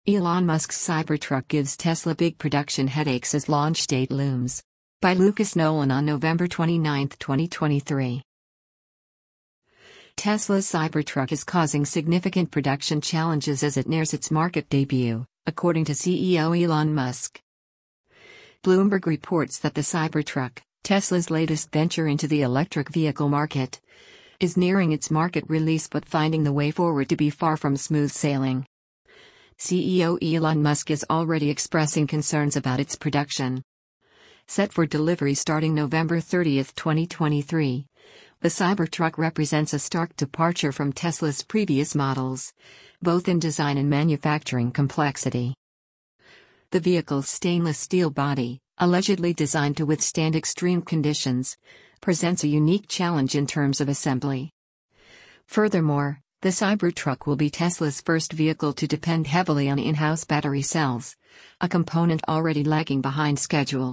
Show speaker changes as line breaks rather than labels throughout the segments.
Elon Musk's Cybertruck gives Tesla big production headaches as launch date looms. By Lucas Nolan on November 29, 2023. Tesla's Cybertruck is causing significant production challenges as it nears its market debut, according to CEO Elon Musk. Bloomberg reports that the Cybertruck, Tesla's latest venture into the electric vehicle market, is nearing its market release but finding the way forward to be far from smooth sailing. CEO Elon Musk is already expressing concerns about its production. Set for delivery starting November 30, 2023, the Cybertruck represents a stark departure from Tesla's previous models, both in design and manufacturing complexity. The vehicle's stainless steel body, allegedly designed to withstand extreme conditions, presents a unique challenge in terms of assembly. Furthermore, the Cybertruck will be Tesla's first vehicle to depend heavily on in-house battery cells, a component already lagging behind schedule.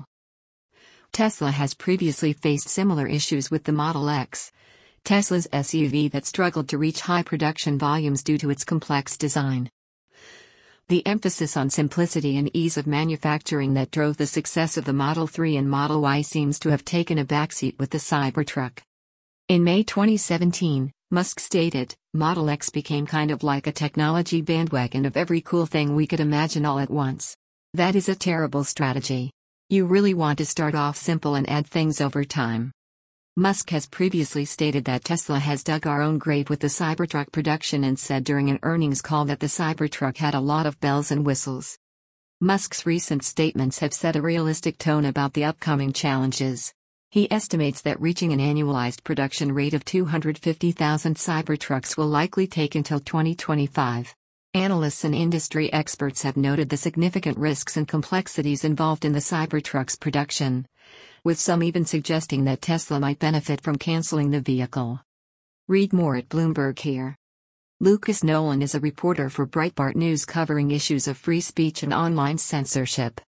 Tesla has previously faced similar issues with the Model X, Tesla's SUV that struggled to reach high production volumes due to its complex design. The emphasis on simplicity and ease of manufacturing that drove the success of the Model 3 and Model Y seems to have taken a backseat with the Cybertruck. In May 2017, Musk stated, "Model X became kind of like a technology bandwagon of every cool thing we could imagine all at once. That is a terrible strategy. You really want to start off simple and add things over time." Musk has previously stated that Tesla has dug our own grave with the Cybertruck production and said during an earnings call that the Cybertruck had a lot of bells and whistles. Musk's recent statements have set a realistic tone about the upcoming challenges. He estimates that reaching an annualized production rate of 250,000 Cybertrucks will likely take until 2025. Analysts and industry experts have noted the significant risks and complexities involved in the Cybertruck's production, with some even suggesting that Tesla might benefit from canceling the vehicle. Read more at Bloomberg here. Lucas Nolan is a reporter for Breitbart News covering issues of free speech and online censorship.